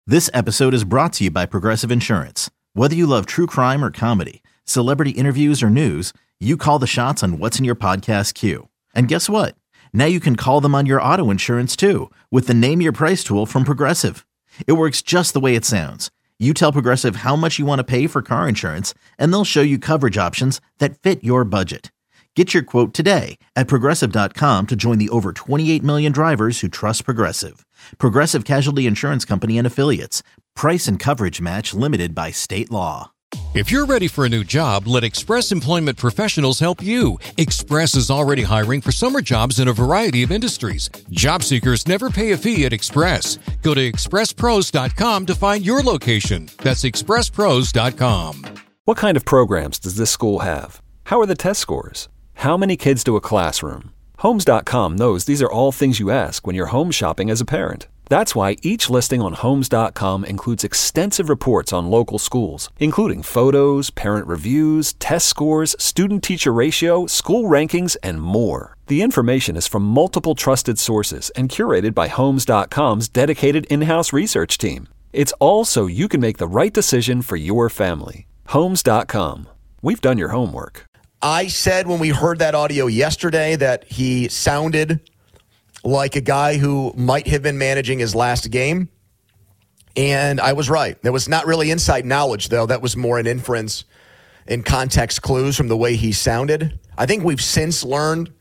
This episode is brought to you by Progressive Insurance. Whether you love true crime or comedy, celebrity interviews or news, you call the shots on what's in your podcast queue. And guess what? Now you can call them on your auto insurance too with the Name Your Price tool from Progressive. It works just the way it sounds. You tell Progressive how much you want to pay for car insurance, and they'll show you coverage options that fit your budget. Get your quote today at Progressive.com to join the over 28 million drivers who trust Progressive. Progressive Casualty Insurance Company and Affiliates. Price and coverage match limited by state law. If you're ready for a new job, let Express Employment Professionals help you. Express is already hiring for summer jobs in a variety of industries. Job seekers never pay a fee at Express. Go to expresspros.com to find your location. That's expresspros.com. What kind of programs does this school have? How are the test scores? How many kids to a classroom? Homes.com knows these are all things you ask when you're home shopping as a parent. That's why each listing on Homes.com includes extensive reports on local schools, including photos, parent reviews, test scores, student-teacher ratio, school rankings, and more. The information is from multiple trusted sources and curated by Homes.com's dedicated in-house research team. It's all so you can make the right decision for your family. Homes.com. We've done your homework. I said when we heard that audio yesterday that he sounded like a guy who might have been managing his last game. And I was right. That was not really inside knowledge, though. That was more an inference and context clues from the way he sounded. I think we've since learned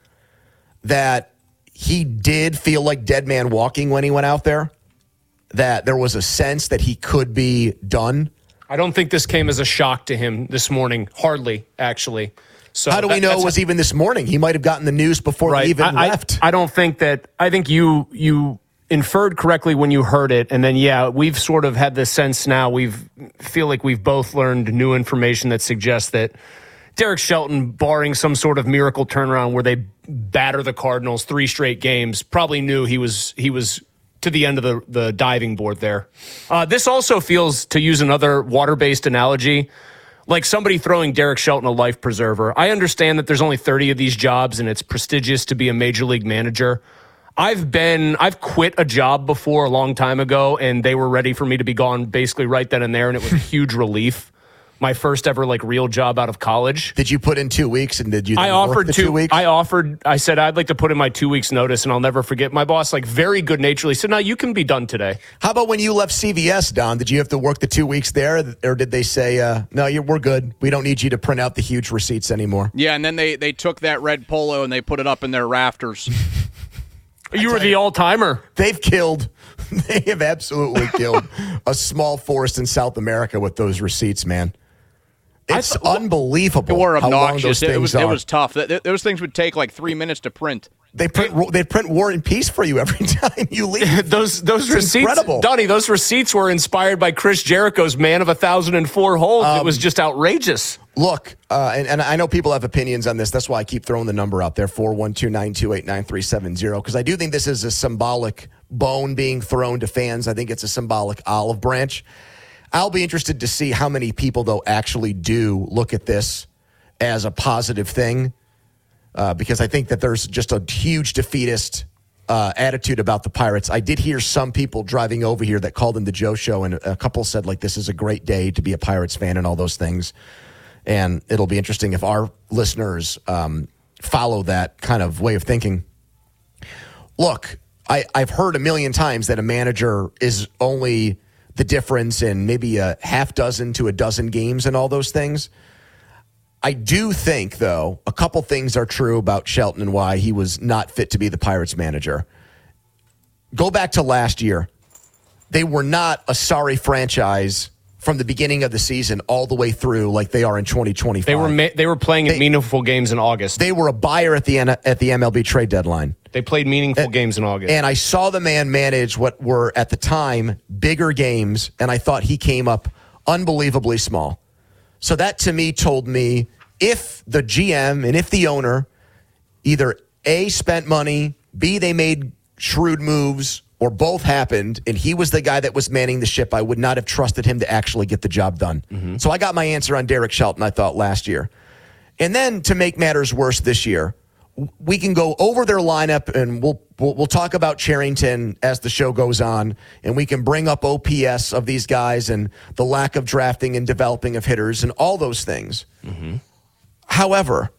that he did feel like dead man walking when he went out there, that there was a sense that he could be done. I don't think this came as a shock to him this morning. Hardly, actually. So how do we know it was even this morning? He might have gotten the news before he even left. I don't think that. I think you inferred correctly when you heard it, and then we've sort of had this sense now. Feel like we've both learned new information that suggests that Derek Shelton, barring some sort of miracle turnaround where they batter the Cardinals 3 straight games, probably knew he was to the end of the diving board there. This also feels, to use another water-based analogy, like somebody throwing Derek Shelton a life preserver. I understand that there's only 30 of these jobs and it's prestigious to be a major league manager. I've quit a job before a long time ago and they were ready for me to be gone basically right then and there, and it was a huge relief. My first ever real job out of college. Did you put in 2 weeks and did you work the 2 weeks? I said I'd like to put in my 2 weeks notice, and I'll never forget. My boss, very good naturedly, said, "No, you can be done today." How about when you left CVS, Don? Did you have to work the 2 weeks there, or did they say, "No, we're good. We don't need you to print out the huge receipts anymore"? Yeah, and then they took that red polo and they put it up in their rafters. You were the all-timer. They have absolutely killed a small forest in South America with those receipts, man. It's unbelievable. They were obnoxious. It was tough. Those things would take 3 minutes to print. They print War and Peace for you every time you leave. those receipts, incredible. Donnie, those receipts were inspired by Chris Jericho's Man of 1,004 Holds. It was just outrageous. Look, and I know people have opinions on this. That's why I keep throwing the number out there, 412-928-9370, because I do think this is a symbolic bone being thrown to fans. I think it's a symbolic olive branch. I'll be interested to see how many people, though, actually do look at this as a positive thing, because I think that there's just a huge defeatist attitude about the Pirates. I did hear some people driving over here that called in the Joe Show, and a couple said, this is a great day to be a Pirates fan and all those things. And it'll be interesting if our listeners follow that kind of way of thinking. Look, I've heard a million times that a manager is only the difference in maybe a half dozen to a dozen games and all those things. I do think, though, a couple things are true about Shelton and why he was not fit to be the Pirates manager. Go back to last year. They were not a sorry franchise from the beginning of the season all the way through like they are in 2025. They were playing in meaningful games in August. They were a buyer at the MLB trade deadline. They played meaningful games in August. And I saw the man manage what were, at the time, bigger games, and I thought he came up unbelievably small. So that, to me, told me if the GM and if the owner either A, spent money, B, they made shrewd moves, or both happened, and he was the guy that was manning the ship, I would not have trusted him to actually get the job done. Mm-hmm. So I got my answer on Derek Shelton, I thought, last year. And then, to make matters worse this year, we can go over their lineup, and we'll talk about Cherington as the show goes on, and we can bring up OPS of these guys and the lack of drafting and developing of hitters and all those things. Mm-hmm. However,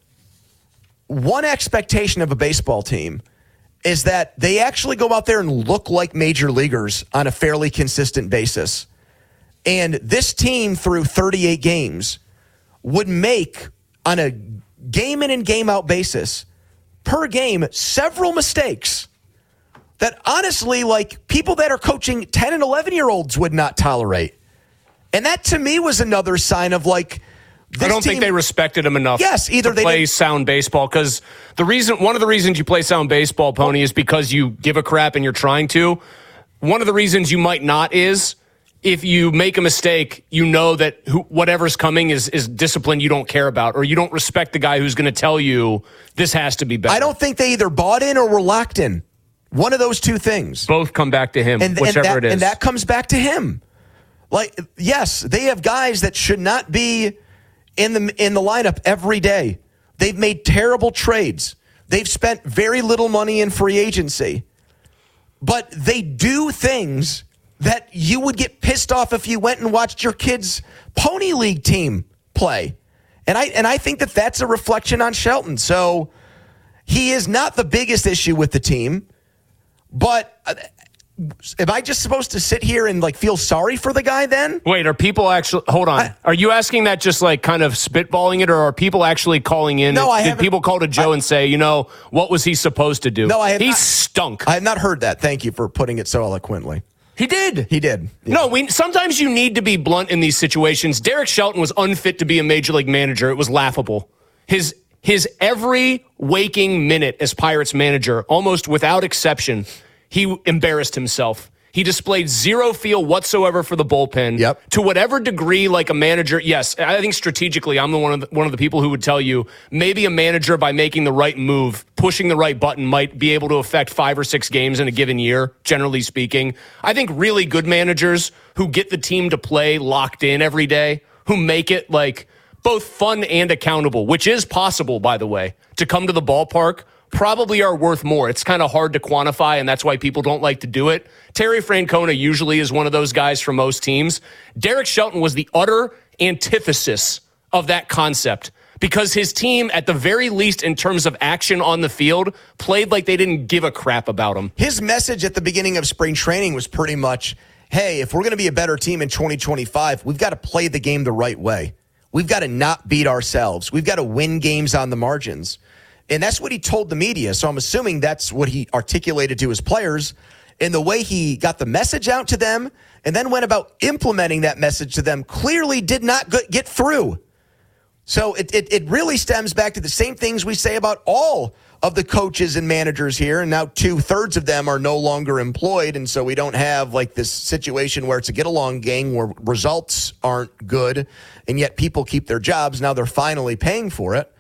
one expectation of a baseball team is that they actually go out there and look like major leaguers on a fairly consistent basis. And this team, through 38 games, would make, on a game in and game out basis, per game, several mistakes that honestly, like, people that are coaching 10 and 11-year-olds would not tolerate. And that, to me, was another sign of, like, I don't think they respected him enough. Yes, either to play sound baseball, because one of the reasons you play sound baseball, Pony, is because you give a crap and you're trying to. One of the reasons you might not is if you make a mistake, you know that whatever's coming is discipline you don't care about, or you don't respect the guy who's going to tell you this has to be better. I don't think they either bought in or were locked in. One of those two things. Both come back to him, whichever it is. And that comes back to him. Like, yes, they have guys that should not be in the lineup every day. They've made terrible trades. They've spent very little money in free agency. But they do things that you would get pissed off if you went and watched your kid's Pony League team play. And I think that that's a reflection on Shelton. So he is not the biggest issue with the team. But am I just supposed to sit here and, like, feel sorry for the guy then? Wait, are people actually... Hold on. Are you asking that just, like, kind of spitballing it, or are people actually calling in? No, I haven't. Did people call to Joe and say, what was he supposed to do? No, I have He not. stunk. I have not heard that. Thank you for putting it so eloquently. He did. Yeah. No, sometimes you need to be blunt in these situations. Derek Shelton was unfit to be a major league manager. It was laughable. His every waking minute as Pirates manager, almost without exception, he embarrassed himself. He displayed zero feel whatsoever for the bullpen. Yep. To whatever degree, like a manager, yes, I think strategically, I'm one of the people who would tell you maybe a manager, by making the right move, pushing the right button, might be able to affect 5 or 6 games in a given year, generally speaking. I think really good managers who get the team to play locked in every day, who make it, like, both fun and accountable, which is possible, by the way, to come to the ballpark, probably are worth more. It's kind of hard to quantify, and that's why people don't like to do it. Terry Francona usually is one of those guys for most teams. Derek Shelton was the utter antithesis of that concept, because his team, at the very least in terms of action on the field, played like they didn't give a crap about him. His message at the beginning of spring training was pretty much, hey, if we're going to be a better team in 2025, we've got to play the game the right way. We've got to not beat ourselves. We've got to win games on the margins. And that's what he told the media. So I'm assuming that's what he articulated to his players. And the way he got the message out to them and then went about implementing that message to them clearly did not get through. So it really stems back to the same things we say about all of the coaches and managers here. And now 2/3 of them are no longer employed. And so we don't have, like, this situation where it's a get-along gang where results aren't good, and yet people keep their jobs. Now they're finally paying for it.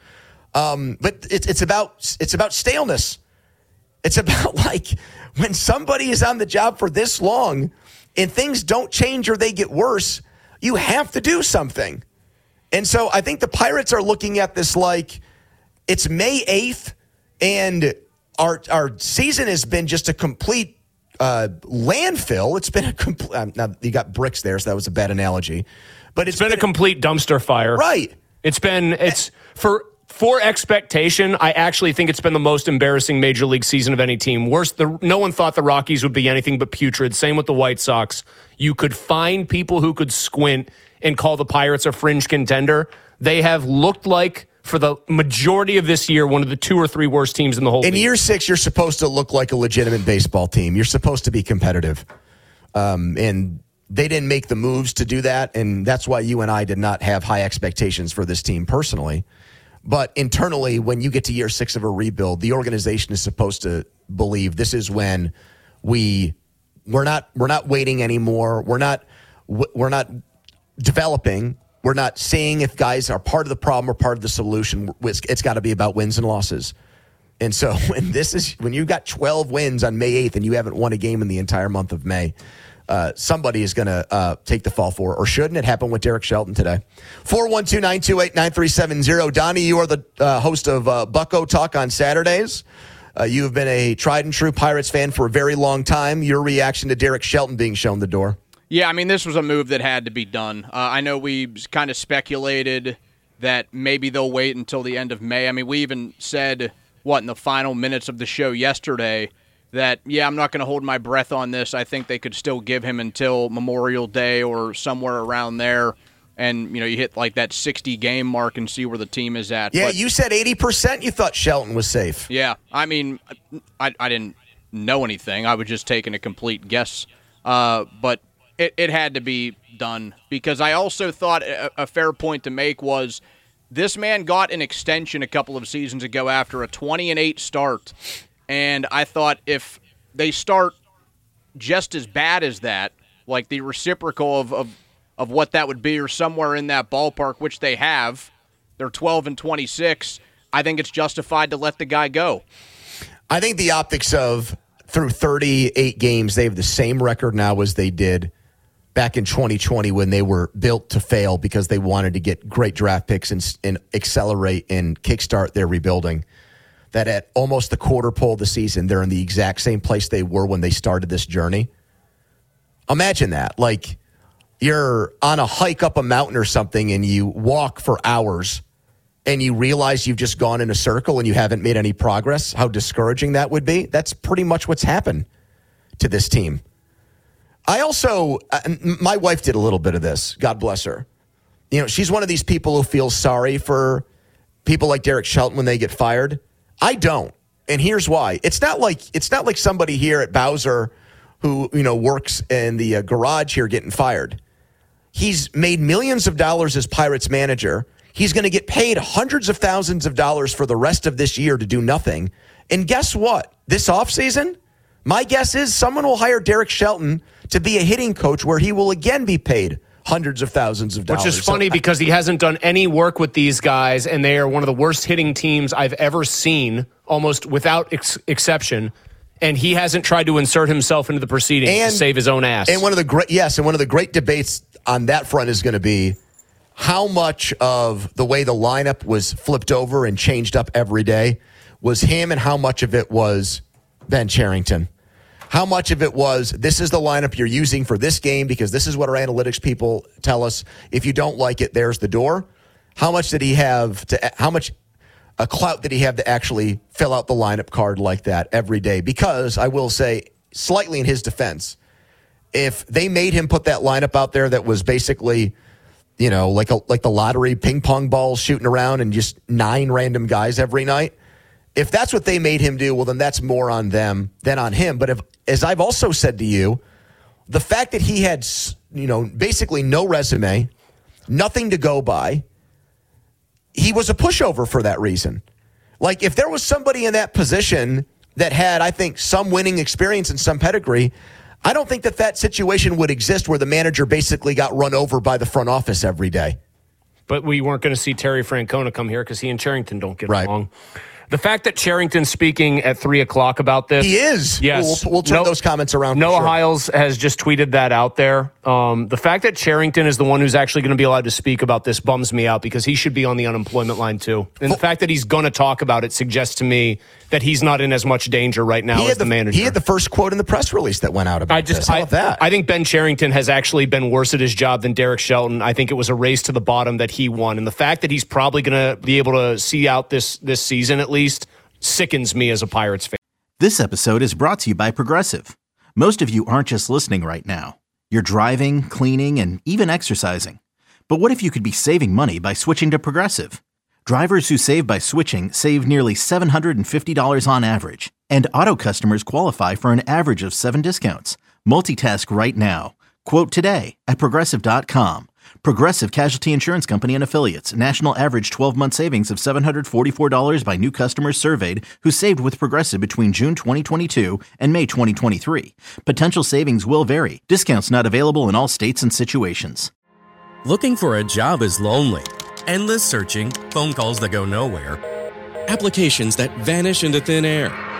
But it's about staleness. It's about, like, when somebody is on the job for this long and things don't change or they get worse, you have to do something. And so I think the Pirates are looking at this like it's May 8th and our season has been just a complete landfill. It's been a complete. Now you got bricks there, so that was a bad analogy. But it's been a complete dumpster fire. Right. It's for expectation, I actually think it's been the most embarrassing Major League season of any team. Worse, no one thought the Rockies would be anything but putrid. Same with the White Sox. You could find people who could squint and call the Pirates a fringe contender. They have looked like, for the majority of this year, one of the 2 or 3 worst teams in the whole league. In year 6, you're supposed to look like a legitimate baseball team. You're supposed to be competitive. And they didn't make the moves to do that, and that's why you and I did not have high expectations for this team personally. But internally, when you get to year 6 of a rebuild, the organization is supposed to believe this is when we're not waiting anymore. We're not developing. We're not seeing if guys are part of the problem or part of the solution. It's got to be about wins and losses. And so when you've got 12 wins on May 8th and you haven't won a game in the entire month of May, somebody is going to take the fall for it, or shouldn't it happen with Derek Shelton today? 412-928-9370. Donnie, you are the host of Bucko Talk on Saturdays. You have been a tried and true Pirates fan for a very long time. Your reaction to Derek Shelton being shown the door? Yeah, I mean, this was a move that had to be done. I know we kind of speculated that maybe they'll wait until the end of May. I mean, we even said, in the final minutes of the show yesterday, that, I'm not going to hold my breath on this. I think they could still give him until Memorial Day or somewhere around there. And, you hit like that 60-game mark and see where the team is at. Yeah, but, you said 80% you thought Shelton was safe. Yeah, I mean, I didn't know anything. I was just taking a complete guess. But it had to be done, because I also thought a fair point to make was this man got an extension a couple of seasons ago after a 20-8 start. And I thought if they start just as bad as that, like the reciprocal of what that would be, or somewhere in that ballpark, which they have, they're 12-26, I think it's justified to let the guy go. I think the optics of through 38 games, they have the same record now as they did back in 2020 when they were built to fail because they wanted to get great draft picks and accelerate and kickstart their rebuilding. That at almost the quarter pole of the season, they're in the exact same place they were when they started this journey. Imagine that. Like, you're on a hike up a mountain or something and you walk for hours and you realize you've just gone in a circle and you haven't made any progress. How discouraging that would be. That's pretty much what's happened to this team. I also, my wife did a little bit of this. God bless her. She's one of these people who feels sorry for people like Derek Shelton when they get fired. I don't. And here's why. It's not like somebody here at Bowser who, works in the garage here getting fired. He's made millions of dollars as Pirates manager. He's going to get paid hundreds of thousands of dollars for the rest of this year to do nothing. And guess what? This offseason, my guess is someone will hire Derek Shelton to be a hitting coach where he will again be paid hundreds of thousands of dollars. Which is funny because he hasn't done any work with these guys, and they are one of the worst hitting teams I've ever seen, almost without exception. And he hasn't tried to insert himself into the proceedings to save his own ass. And one of the great debates on that front is going to be how much of the way the lineup was flipped over and changed up every day was him, and how much of it was Ben Cherington. How much of it was, this is the lineup you're using for this game because this is what our analytics people tell us. If you don't like it, there's the door. How much did he have how much a clout did he have to actually fill out the lineup card like that every day? Because I will say, slightly in his defense, if they made him put that lineup out there that was basically, like the lottery ping pong balls shooting around and just 9 random guys every night, if that's what they made him do, well, then that's more on them than on him. But if, as I've also said to you, the fact that he had, basically no resume, nothing to go by, he was a pushover for that reason. Like, if there was somebody in that position that had, I think, some winning experience and some pedigree, I don't think that situation would exist where the manager basically got run over by the front office every day. But we weren't going to see Terry Francona come here because he and Cherington don't get along. The fact that Cherington's speaking at 3 o'clock about this. He is. Yes. We'll turn those comments around. Noah Hiles has just tweeted that out there. The fact that Cherington is the one who's actually going to be allowed to speak about this bums me out because he should be on the unemployment line too. And the fact that he's going to talk about it suggests to me that he's not in as much danger right now as the manager. He had the first quote in the press release that went out about this. How about that? I think Ben Cherington has actually been worse at his job than Derek Shelton. I think it was a race to the bottom that he won. And the fact that he's probably going to be able to see out this season at least sickens me as a Pirates fan. This episode is brought to you by Progressive. Most of you aren't just listening right now. You're driving, cleaning, and even exercising. But what if you could be saving money by switching to Progressive? Drivers who save by switching save nearly $750 on average. And auto customers qualify for an average of 7 discounts. Multitask right now. Quote today at Progressive.com. Progressive Casualty Insurance Company and Affiliates. National average 12-month savings of $744 by new customers surveyed who saved with Progressive between June 2022 and May 2023. Potential savings will vary. Discounts not available in all states and situations. Looking for a job is lonely. Endless searching, phone calls that go nowhere, applications that vanish into thin air.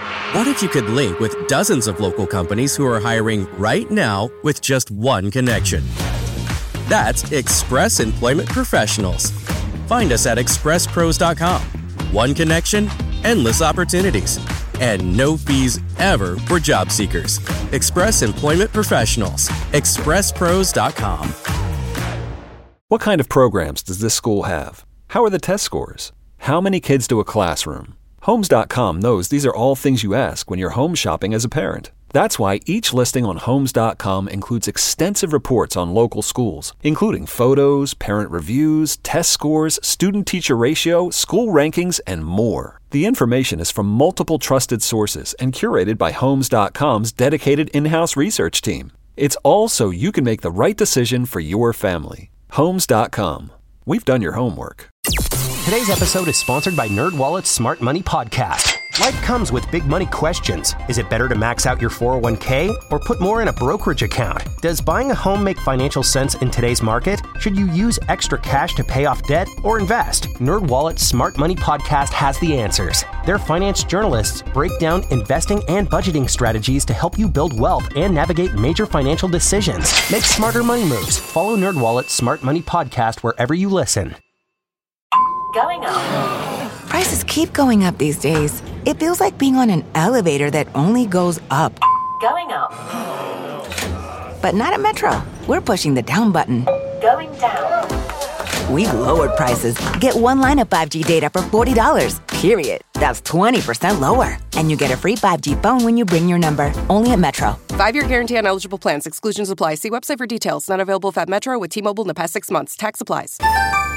What if you could link with dozens of local companies who are hiring right now with just one connection? That's Express Employment Professionals. Find us at expresspros.com. One connection, endless opportunities, and no fees ever for job seekers. Express Employment Professionals. expresspros.com. What kind of programs does this school have? How are the test scores? How many kids do a classroom? Homes.com knows these are all things you ask when you're home shopping as a parent. That's why each listing on Homes.com includes extensive reports on local schools, including photos, parent reviews, test scores, student-teacher ratio, school rankings, and more. The information is from multiple trusted sources and curated by Homes.com's dedicated in-house research team. It's all so you can make the right decision for your family. Homes.com. We've done your homework. Today's episode is sponsored by NerdWallet's Smart Money Podcast. Life comes with big money questions. Is it better to max out your 401k or put more in a brokerage account? Does buying a home make financial sense in today's market? Should you use extra cash to pay off debt or invest? NerdWallet's Smart Money Podcast has the answers. Their finance journalists break down investing and budgeting strategies to help you build wealth and navigate major financial decisions. Make smarter money moves. Follow NerdWallet's Smart Money Podcast wherever you listen. Going up. Prices keep going up these days. It feels like being on an elevator that only goes up. Going up. But not at Metro. We're pushing the down button. Going down. We've lowered prices. Get one line of 5G data for $40, period. That's 20% lower. And you get a free 5G phone when you bring your number. Only at Metro. 5-year guarantee on eligible plans. Exclusions apply. See website for details. Not available at Metro with T-Mobile in the past 6 months. Tax applies.